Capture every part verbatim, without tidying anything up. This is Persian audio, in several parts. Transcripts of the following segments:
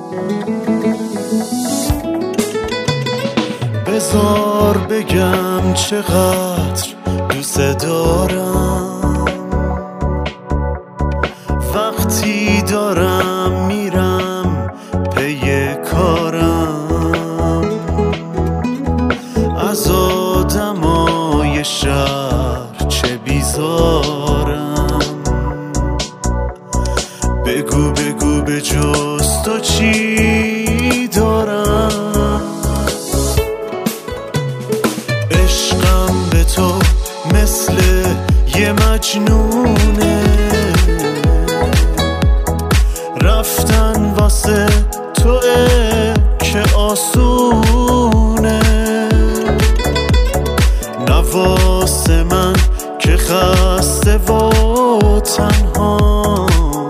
بذار بگم چقدر دوست دارم، وقتی دارم میرم پی کارم، از آدمای شهر چه بیزارم. بگو بگو به جز تو چی دارم. عشقم به تو مثل یه مجنونه، رفتن واسه توه که آسونه، نواسه من که خسته و تنها،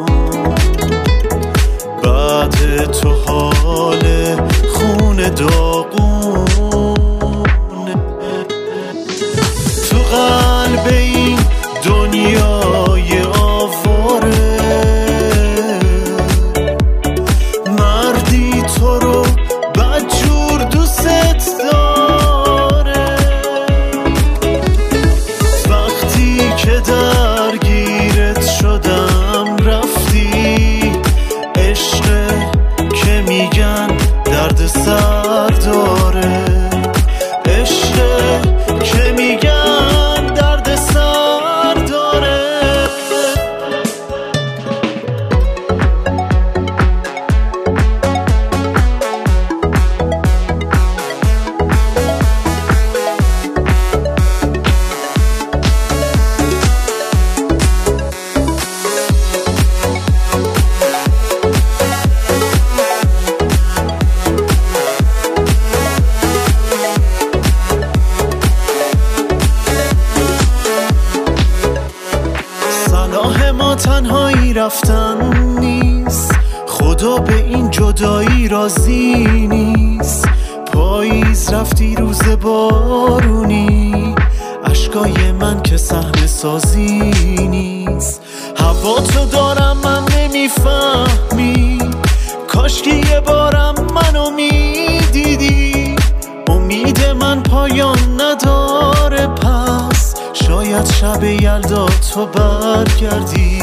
بعد تو حال خون داغونه. تو قلب این دنیای آواره، مردی تو رو بدجور دوست داره. وقتی که درگیرت شدم رفتی، عشق که میگن درد سر داره، عشق که میگن درد سر داره. ما تنهایی رفتن نیست، خدا به این جدایی راضی نیست. پاییز رفتی روز بارونی، اشکای من که صحنه سازی نیست. هوا تو دارم من نمیفهمی، کاش که یه بارم منو میدیدی. امید من پایان نداره، پس شاید شب یلدا تو برگردی.